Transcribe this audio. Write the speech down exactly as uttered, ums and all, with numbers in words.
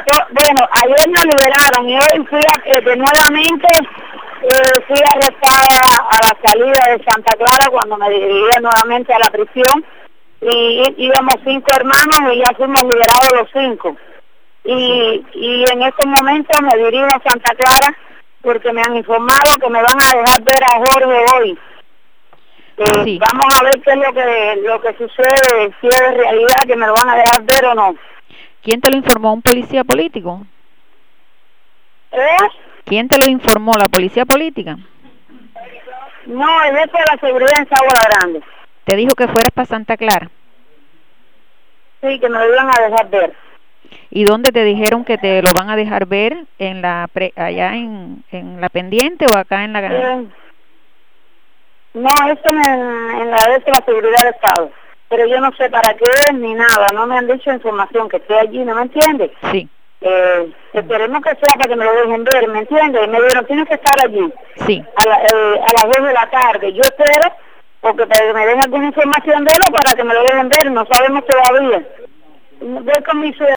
Bueno, ayer me liberaron y hoy fui a, eh, de nuevamente eh, fui arrestada a la salida de Santa Clara cuando me dirigía nuevamente a la prisión y íbamos cinco hermanos y ya fuimos liberados los cinco. Y, y en estos momentos me dirijo a Santa Clara porque me han informado que me van a dejar ver a Jorge hoy. Eh, sí. Vamos a ver qué es lo que lo que sucede, si es de realidad que me lo van a dejar ver o no. ¿Quién te lo informó? ¿Un policía político? ¿Eh? ¿Quién te lo informó? ¿La policía política? No, el jefe de la seguridad en Sabana Grande. ¿Te dijo que fueras para Santa Clara? Sí, que me lo iban a dejar ver. ¿Y dónde te dijeron que te lo van a dejar ver? ¿En la pre, allá en, en la pendiente o acá en la... Eh, no, eso en, en la de la seguridad del Estado. Pero yo no sé para qué es ni nada. No me han dicho información que esté allí, ¿no me entiendes? Sí. Eh, esperemos que sea para que me lo dejen ver, ¿me entiendes? Y me dijeron, tienes que estar allí. Sí. A, la, eh, a las dos de la tarde. Yo espero, porque para que me den alguna información de él o para que me lo dejen ver, no sabemos todavía. Voy con mi